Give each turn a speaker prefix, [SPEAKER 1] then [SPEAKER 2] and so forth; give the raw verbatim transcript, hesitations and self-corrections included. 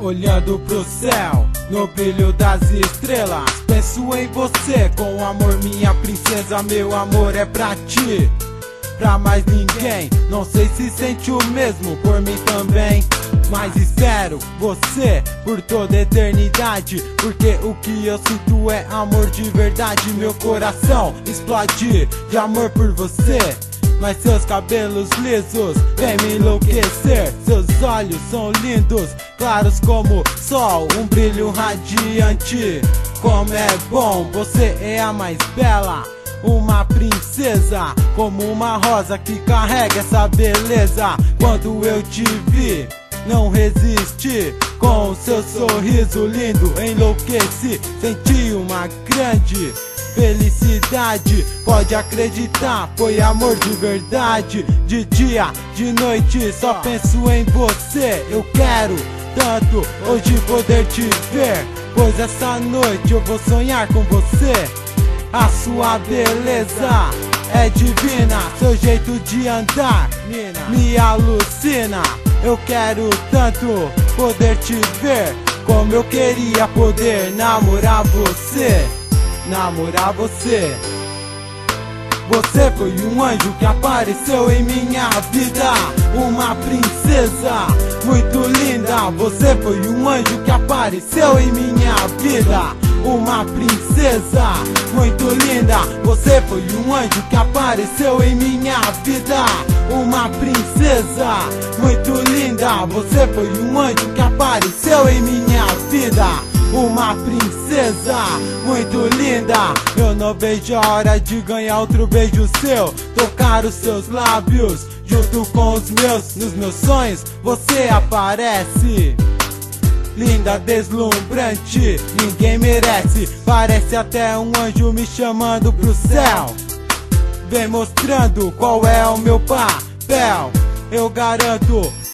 [SPEAKER 1] olhando pro céu, no brilho das estrelas, penso em você com amor, minha princesa. Meu amor é pra ti, pra mais ninguém. Não sei se sente o mesmo por mim também, mas espero você por toda a eternidade, porque o que eu sinto é amor de verdade. Meu coração explode de amor por você, mas seus cabelos lisos vêm me enlouquecer. Seus olhos são lindos, claros como sol, um brilho radiante. Como é bom, você é a mais bela, uma princesa, como uma rosa que carrega essa beleza. Quando eu te vi, não resisti, com o seu sorriso lindo enlouqueci. Senti uma grande felicidade, pode acreditar, foi amor de verdade. De dia, de noite, só penso em você. Eu quero tanto hoje poder te ver, pois essa noite eu vou sonhar com você. A sua beleza é divina, seu jeito de andar me alucina. Eu quero tanto poder te ver, como eu queria poder namorar você. Namorar você. Você foi um anjo que apareceu em minha vida, uma princesa muito linda. Você foi um anjo que apareceu em minha vida, uma princesa muito linda. Você foi um anjo que apareceu em minha vida, uma princesa muito linda. Você foi um anjo que apareceu em minha vida, uma princesa muito linda. Eu não vejo a hora de ganhar outro beijo seu, tocar os seus lábios junto com os meus. Nos meus sonhos você aparece, linda, deslumbrante, ninguém merece. Parece até um anjo me chamando pro céu, vem mostrando qual é o meu papel. Eu garanto